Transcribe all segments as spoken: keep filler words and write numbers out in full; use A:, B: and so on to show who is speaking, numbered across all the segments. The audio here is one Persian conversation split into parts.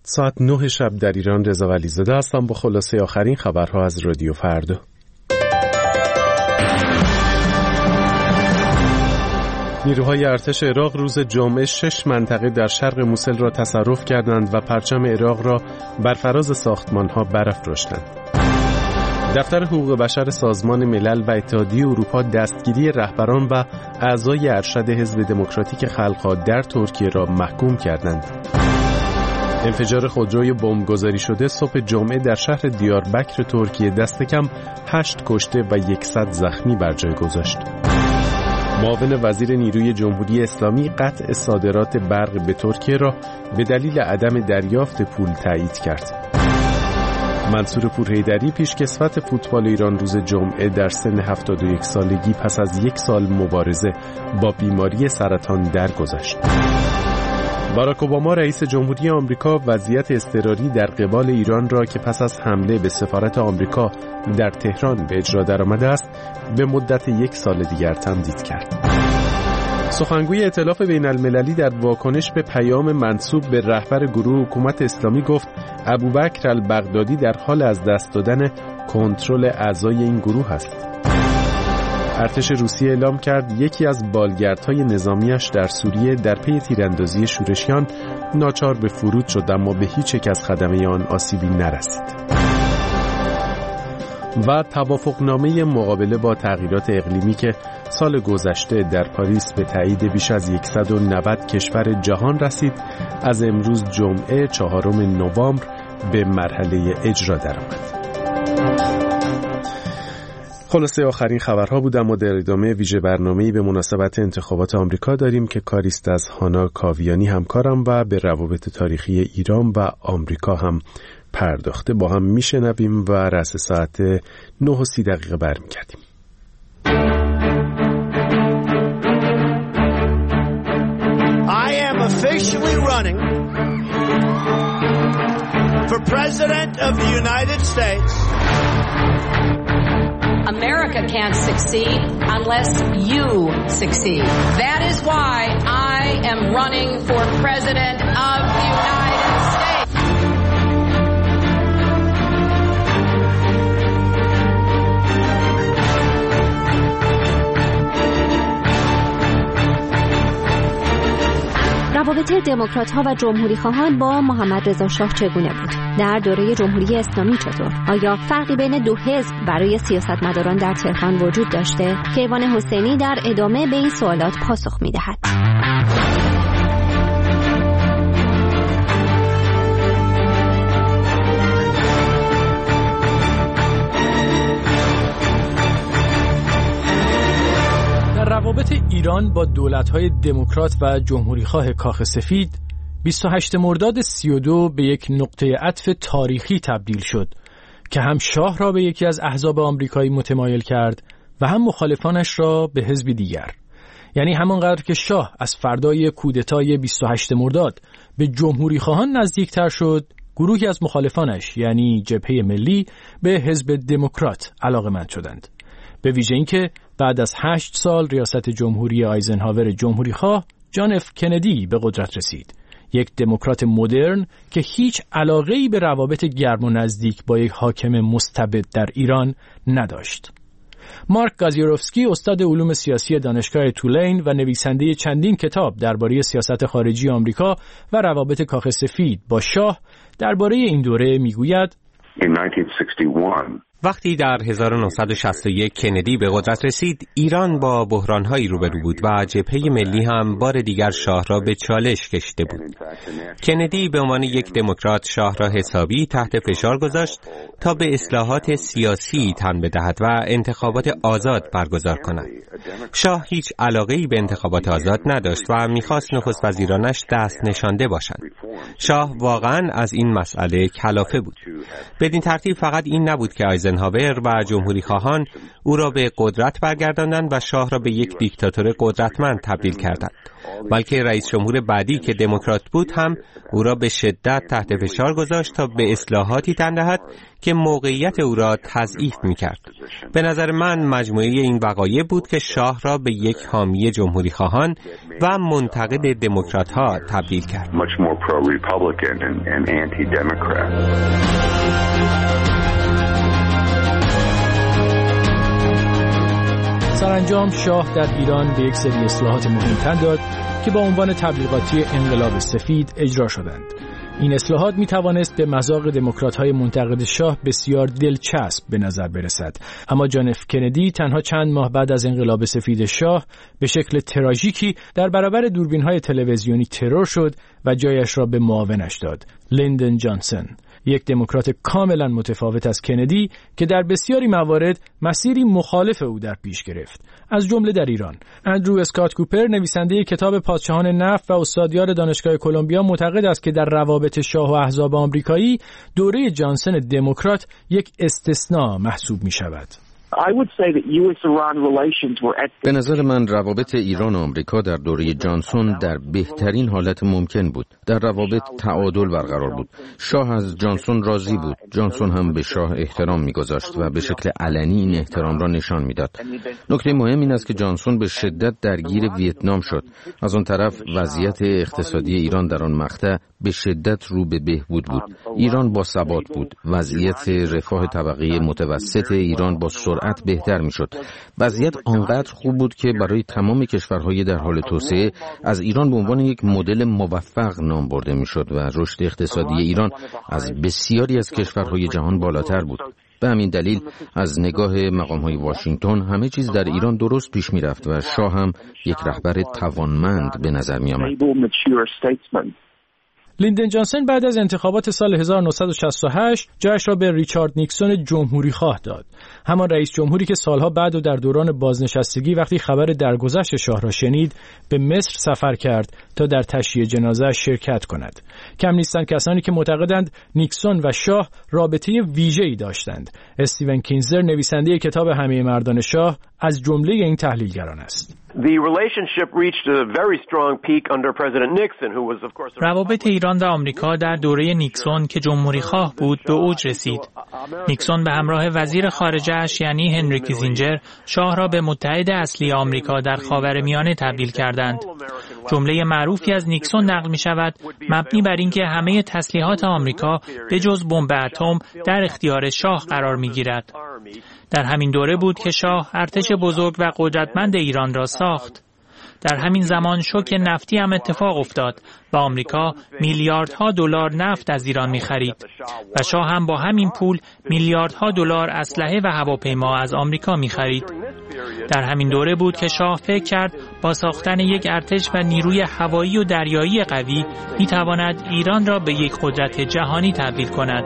A: ساعت نه شب در ایران. رضا ولیزاده هستم با خلاصه آخرین خبرها از رادیو فردا. نیروهای ارتش عراق روز جمعه شش منطقه در شرق موصل را تصرف کردند و پرچم عراق را بر فراز ساختمان‌ها برافراشتند. دفتر حقوق بشر سازمان ملل و اتحادیه اروپا دستگیری رهبران و اعضای ارشد حزب دموکراتیک خلق‌ها در ترکیه را محکوم کردند. انفجار خودروی بمبگذاری شده صبح جمعه در شهر دیاربکر ترکیه دست کم هشت کشته و یکصد زخمی بر جای گذاشت. معاون وزیر نیروی جمهوری اسلامی قطع صادرات برق به ترکیه را به دلیل عدم دریافت پول تایید کرد. منصور پورحیدری پیشکسوت فوتبال ایران روز جمعه در سن هفتاد و یک سالگی پس از یک سال مبارزه با بیماری سرطان درگذشت. باراک اوباما رئیس جمهوری آمریکا وضعیت اضطراری در قبال ایران را که پس از حمله به سفارت آمریکا در تهران به اجرا درآمده است به مدت یک سال دیگر تمدید کرد. سخنگوی ائتلاف بین المللی در واکنش به پیام منسوب به رهبر گروه حکومت اسلامی گفت ابوبکر البغدادی در حال از دست دادن کنترل اعضای این گروه است. ارتش روسیه اعلام کرد یکی از بالگردهای نظامیش در سوریه در پی تیراندازی شورشیان ناچار به فرود شد اما به هیچ یک از خدمه آن آسیبی نرسید. و توافقنامه مقابله با تغییرات اقلیمی که سال گذشته در پاریس به تایید بیش از صد و نود کشور جهان رسید از امروز جمعه چهارم نوامبر به مرحله اجرا درآمد. خلاصه آخرین خبرها بود. اما در ادامه ویژه برنامه‌ای به مناسبت انتخابات آمریکا داریم که کاریست از هانا کاویانی همکارم و به روابط تاریخی ایران و آمریکا هم پرداخته. با هم میشنویم و رأس ساعت نه و سی دقیقه برمیگردیم.
B: I am officially running for President of the United States.
C: America can't succeed unless you succeed. That is why I am running for President of the United States.
D: روابط دموکرات‌ها و جمهوری‌خواهان با محمد رضا شاه چگونه بود؟ در دوره جمهوری اسلامی چطور؟ آیا فرقی بین دو حزب برای سیاستمداران در تهران وجود داشته؟ کیوان حسینی در ادامه به این سوالات پاسخ می‌دهد.
E: روابط ایران با دولت‌های دموکرات و جمهوری‌خواه کاخ سفید بیست و هشتم مرداد سی و دو به یک نقطه عطف تاریخی تبدیل شد که هم شاه را به یکی از احزاب آمریکایی متمایل کرد و هم مخالفانش را به حزبی دیگر. یعنی همانقدر که شاه از فردای کودتای بیست و هشتم مرداد به جمهوری‌خواهان نزدیکتر شد، گروهی از مخالفانش یعنی جبهه ملی به حزب دموکرات علاقه‌مند شدند. به ویژه اینکه بعد از هشت سال ریاست جمهوری آیزنهاور جمهوری‌خواه، جان اف کندی به قدرت رسید. یک دموکرات مدرن که هیچ علاقه‌ای به روابط گرم و نزدیک با یک حاکم مستبد در ایران نداشت. مارک گازیروفسکی استاد علوم سیاسی دانشگاه تولین و نویسنده چندین کتاب درباره سیاست خارجی آمریکا و روابط کاخ سفید با شاه درباره این دوره میگوید
F: وقتی در هزار و نهصد و شصت و یک کندی به قدرت رسید، ایران با بحران‌هایی روبرو بود و جبهه ملی هم بار دیگر شاه را به چالش کشیده بود. کندی به عنوان یک دموکرات شاه را حسابی تحت فشار گذاشت تا به اصلاحات سیاسی تن بدهد و انتخابات آزاد برگزار کند. شاه هیچ علاقه‌ای به انتخابات آزاد نداشت و می‌خواست نخست وزیرانش دست نشانده باشند. شاه واقعاً از این مسئله کلافه بود. بدین ترتیب فقط این نبود که آیزن آیزنهاور و جمهوری خواهان او را به قدرت برگرداندند و شاه را به یک دیکتاتور قدرتمند تبدیل کردند. بلکه رئیس جمهور بعدی که دموکرات بود هم او را به شدت تحت فشار گذاشت تا به اصلاحاتی تن دهد که موقعیت او را تضعیف می‌کرد. به نظر من مجموعه این وقایع بود که شاه را به یک حامی جمهوری خواهان و منتقد دموکرات‌ها تبدیل کرد.
E: سرانجام شاه در ایران به یک سری اصلاحات مهم تن داد که با عنوان تبلیغاتی انقلاب سفید اجرا شدند. این اصلاحات می توانست به مذاق دموکرات‌های منتقد شاه بسیار دلچسب به نظر برسد، اما جان اف کندی تنها چند ماه بعد از انقلاب سفید شاه به شکل تراژیکی در برابر دوربین‌های تلویزیونی ترور شد و جایش را به معاونش داد، لیندن جانسون، یک دموکرات کاملا متفاوت از کندی که در بسیاری موارد مسیری مخالف او در پیش گرفت، از جمله در ایران. اندرو اسکات کوپر، نویسنده کتاب پادشاهان نفت و استادیار دانشگاه کلمبیا، معتقد است که در روابط شاه و احزاب آمریکایی دوره جانسون دموکرات یک استثناء محسوب می شود.
G: به نظر من روابط ایران و آمریکا در دوره جانسون در بهترین حالت ممکن بود. در روابط تعادل برقرار بود. شاه از جانسون راضی بود. جانسون هم به شاه احترام می‌گذاشت و به شکل علنی این احترام را نشان می‌داد. نکته مهم این است که جانسون به شدت درگیر ویتنام شد. از آن طرف وضعیت اقتصادی ایران در آن مقطع به شدت رو به بهبود بود. ایران با ثبات بود. وضعیت رفاه طبقه متوسط ایران با سرعت بهتر میشد. وضعیت آنقدر خوب بود که برای تمام کشورهای در حال توسعه از ایران به عنوان یک مدل موفق نام برده میشد و رشد اقتصادی ایران از بسیاری از کشورهای جهان بالاتر بود. به همین دلیل از نگاه مقام‌های واشنگتن همه چیز در ایران درست پیش میرفت و شاه هم یک رهبر توانمند به نظر می آمد.
E: لیندن جانسون بعد از انتخابات سال هزار و نهصد و شصت و هشت جایش را به ریچارد نیکسون جمهوری خواه داد. همان رئیس جمهوری که سالها بعد و در دوران بازنشستگی وقتی خبر درگذشت شاه را شنید به مصر سفر کرد تا در تشییع جنازه شرکت کند. کم نیستند کسانی که معتقدند نیکسون و شاه رابطه ویژه‌ای داشتند. استیون کینزلر، نویسنده کتاب همه مردان شاه، از جمله این تحلیلگران است.
H: روابط ایران و آمریکا در دوره نیکسون که جمهوری خواه بود به اوج رسید. نیکسون به همراه وزیر خارجه‌اش یعنی هنری کیسینجر شاه را به متحد اصلی آمریکا در خاورمیانه تبدیل کردند. جمله معروفی از نیکسون نقل می شود مبنی بر اینکه همه تسلیحات آمریکا به جز بمب اتم در اختیار شاه قرار می گیرد. در همین دوره بود که شاه ارتش بزرگ و قدرتمند ایران را ساخت. در همین زمان شوک نفتی هم اتفاق افتاد و آمریکا میلیاردها دلار نفت از ایران می‌خرید و شاه هم با همین پول میلیاردها دلار اسلحه و هواپیما از آمریکا می‌خرید. در همین دوره بود که شاه فکر کرد با ساختن یک ارتش و نیروی هوایی و دریایی قوی می‌تواند ایران را به یک قدرت جهانی تبدیل کند.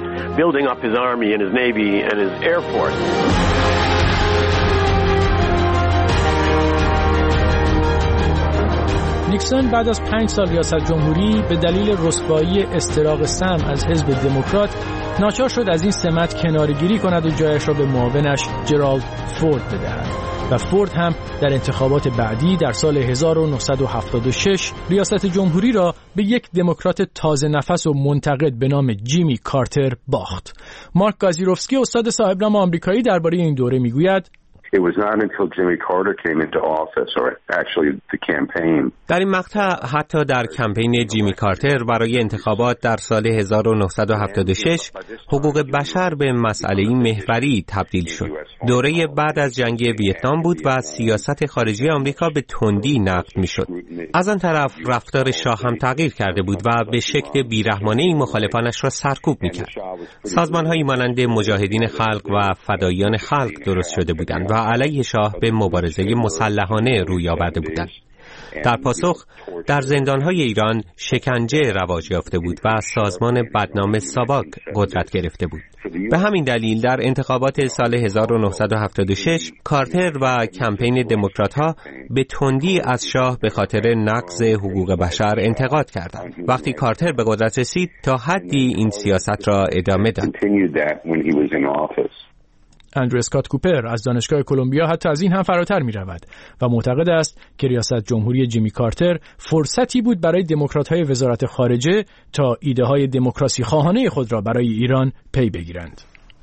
E: نیکسون بعد از پنج سال ریاست جمهوری به دلیل رسوایی استراق سم از حزب دموکرات ناچار شد از این سمت کناره‌گیری کند و جایش را به معاونش جرالد فورد بدهد و فورد هم در انتخابات بعدی در سال هزار و نهصد و هفتاد و شش ریاست جمهوری را به یک دموکرات تازه نفس و منتقد به نام جیمی کارتر باخت. مارک گازیروفسکی، استاد صاحب نام آمریکایی، درباره این دوره میگوید
I: It was not until Jimmy Carter came into office, or actually the campaign.
F: در این مقطع حتی در کمپین جیمی کارتر برای انتخابات در سال هزار و نهصد و هفتاد و شش حقوق بشر به مسئله محوری تبدیل شد. دوره بعد از جنگ ویتنام بود و سیاست خارجی آمریکا به تندی نقد میشد. از آن طرف رفتار شاه هم تغییر کرده بود و به شکل بیرحمانه‌ای مخالفانش را سرکوب میکرد. سازمان‌هایی مانند مجاهدین خلق و فداییان خلق درست شده بودند و علیه شاه به مبارزه مسلحانه روی آورده بودند. در پاسخ در زندانهای ایران شکنجه رواج یافته بود و سازمان بدنام ساواک قدرت گرفته بود. به همین دلیل در انتخابات سال هزار و نهصد و هفتاد و شش کارتر و کمپین دموکرات‌ها به تندی از شاه به خاطر نقض حقوق بشر انتقاد کردند. وقتی کارتر به قدرت رسید تا حدی این سیاست را ادامه داد.
E: اندرو اسکات کوپر از دانشگاه کلمبیا حتی از این هم فراتر می رود و معتقد است که ریاست جمهوری جیمی کارتر فرصتی بود برای دموکرات‌های وزارت خارجه تا ایده های دموکراسی خواهانه خود را برای ایران پی بگیرند.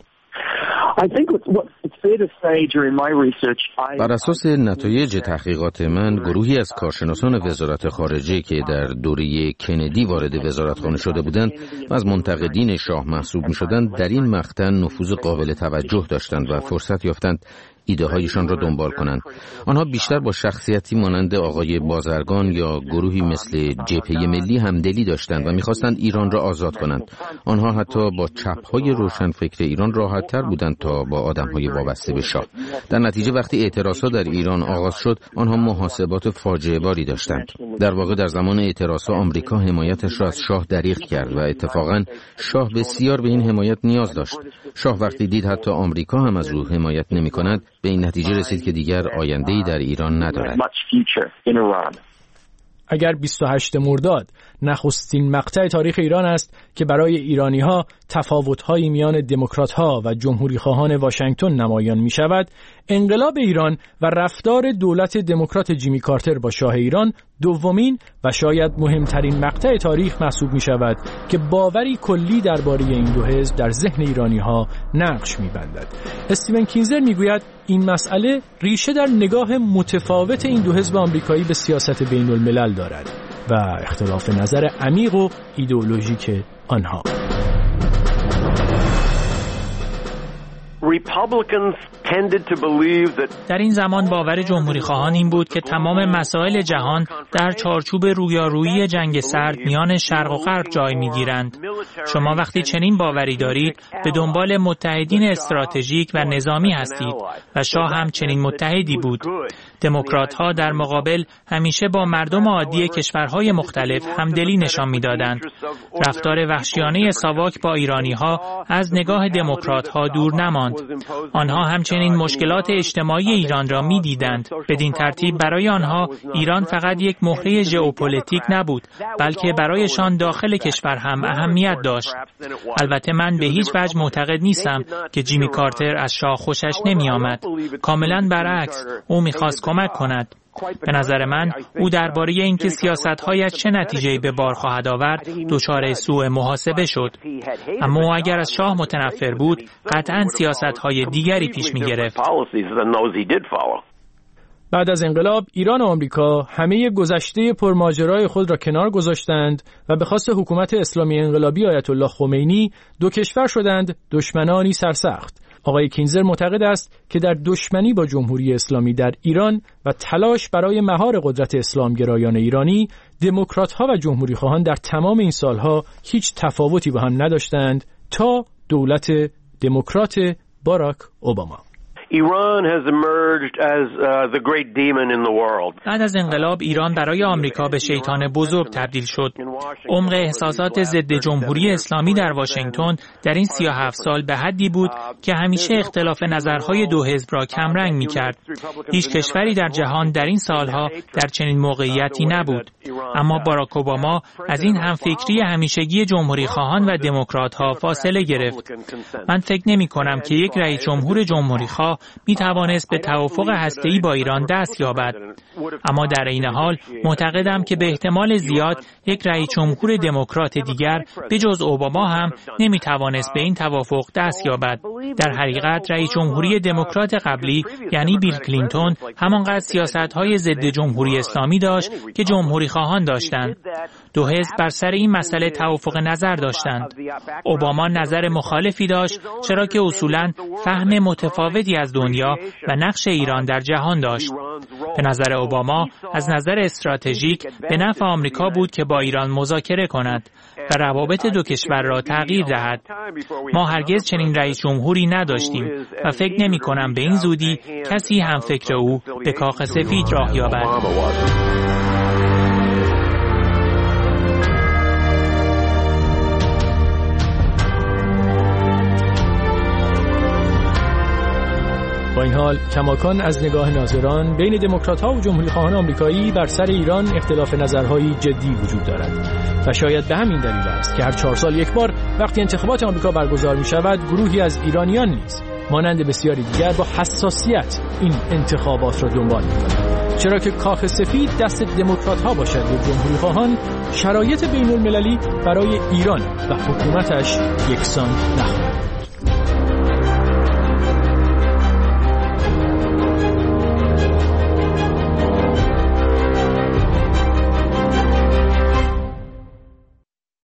G: بر اساس نتایج تحقیقات من، گروهی از کارشناسان وزارت خارجه که در دوره کندی وارد وزارتخانه شده بودند و از منتقدین شاه محسوب می شدند، در این مقطع نفوذ قابل توجه داشتند و فرصت یافتند ایده هایشان را دنبال کنند. آنها بیشتر با شخصیتی مانند آقای بازرگان یا گروهی مثل جبهه ملی همدلی داشتند و می‌خواستند ایران را آزاد کنند. آنها حتی با چپ‌های روشنفکر ایران راحت‌تر بودند تا با آدم‌های وابسته به شاه. در نتیجه وقتی اعتراضات در ایران آغاز شد، آنها محاسبات فاجعه باری داشتند. در واقع در زمان اعتراضات آمریکا حمایتش را از شاه دریغ کرد و اتفاقاً شاه بسیار به این حمایت نیاز داشت. شاه وقتی دید حتی آمریکا هم از او حمایت نمی‌کند، به این نتیجه رسید که دیگر آینده‌ای در ایران ندارد.
E: اگر بیست و هشتم مرداد نخستین مقطع تاریخ ایران است که برای ایرانی‌ها تفاوت‌های میان دموکرات‌ها و جمهوری‌خواهان واشنگتن نمایان می‌شود، انقلاب ایران و رفتار دولت دموکرات جیمی کارتر با شاه ایران دومین و شاید مهمترین مقطع تاریخ محسوب می‌شود که باوری کلی درباره این دو حزب در ذهن ایرانی‌ها نقش می‌بندد. استیون کینزر می‌گوید این مسئله ریشه در نگاه متفاوت این دو حزب آمریکایی به سیاست بین‌الملل دارد و اختلاف نظر عمیق و ایدئولوژیک آنها.
H: در این زمان باور جمهوری خواهان این بود که تمام مسائل جهان در چارچوب رویارویی جنگ سرد میان شرق و غرب جای می‌گیرند. شما وقتی چنین باوری دارید به دنبال متحدین استراتژیک و نظامی هستید و شاه هم چنین متحدی بود. دموکرات‌ها در مقابل همیشه با مردم عادی کشورهای مختلف همدلی نشان می‌دادند. رفتار وحشیانه ساواک با ایرانی‌ها از نگاه دموکرات‌ها دور نماند. آنها همچنین مشکلات اجتماعی ایران را می‌دیدند. بدین ترتیب برای آنها ایران فقط یک مهره ژئوپلیتیک نبود، بلکه برایشان داخل کشور هم اهمیت داشت. البته من به هیچ وجه معتقد نیستم که جیمی کارتر از شاه خوشش نمی‌آمد. کاملاً برعکس، او می‌خواست کمک کند. به نظر من او درباره اینکه سیاست‌هایش چه نتیجه‌ای به بار خواهد آورد دچار سوء محاسبه شد. اما او اگر از شاه متنفر بود قطعاً سیاست‌های دیگری پیش می‌گرفت.
E: بعد از انقلاب ایران و آمریکا همه گذشته پرماجرای خود را کنار گذاشتند و به خواست حکومت اسلامی انقلابی آیت الله خمینی دو کشور شدند دشمنانی سرسخت. آقای کینزر معتقد است که در دشمنی با جمهوری اسلامی در ایران و تلاش برای مهار قدرت اسلامگرایان ایرانی، دموکرات‌ها و جمهوری‌خواهان در تمام این سالها هیچ تفاوتی با هم نداشتند تا دولت دموکرات باراک اوباما.
J: Iran has emerged as uh, the great demon in the world.
H: بعد از انقلاب ایران برای آمریکا به شیطان بزرگ تبدیل شد. عمق احساسات ضد جمهوری اسلامی در واشنگتن در این سی و هفت سال به حدی بود که همیشه اختلاف نظرهای دو حزب را کمرنگ می‌کرد. هیچ کشوری در جهان در این سالها در چنین موقعیتی نبود. اما باراک اوباما از این همفکری همیشگی جمهوری خواهان و دموکرات‌ها فاصله گرفت. من فکر نمی‌کنم که یک رئیس جمهور جمهوری خواه می توانست به توافق هسته‌ای با ایران دست یابد. اما در این حال معتقدم که به احتمال زیاد یک رئیس جمهور دموکرات دیگر به جز اوباما هم نمی توانست به این توافق دست یابد. در حقیقت رئیس جمهوری دموکرات قبلی یعنی بیل کلینتون همانقدر سیاست‌های ضد جمهوری اسلامی داشت که جمهوری خواهان داشتند. دو حزب بر سر این مسئله توافق نظر داشتند. اوباما نظر مخالفی داشت چرا که اصولاً فهم متفاوتی از دنیا و نقش ایران در جهان داشت. به نظر اوباما از نظر استراتژیک به نفع آمریکا بود که با ایران مذاکره کند و روابط دو کشور را تغییر دهد. ما هرگز چنین رئیس جمهوری نداشتیم و فکر نمی کنم به این زودی کسی هم فکر او به کاخ سفید راه یابد.
E: با این حال کماکان از نگاه ناظران بین دموکرات‌ها و جمهوری‌خواهان آمریکایی بر سر ایران اختلاف نظرهایی جدی وجود دارد و شاید به همین دلیل است که هر چهار سال یک بار وقتی انتخابات آمریکا برگزار می‌شود گروهی از ایرانیان نیز مانند بسیاری دیگر با حساسیت این انتخابات را دنبال می‌کند، چرا که کاخ سفید دست دموکرات‌ها باشد و جمهوری‌خواهان شرایط بین‌المللی برای ایران و حکومتش یکسان نخواهد.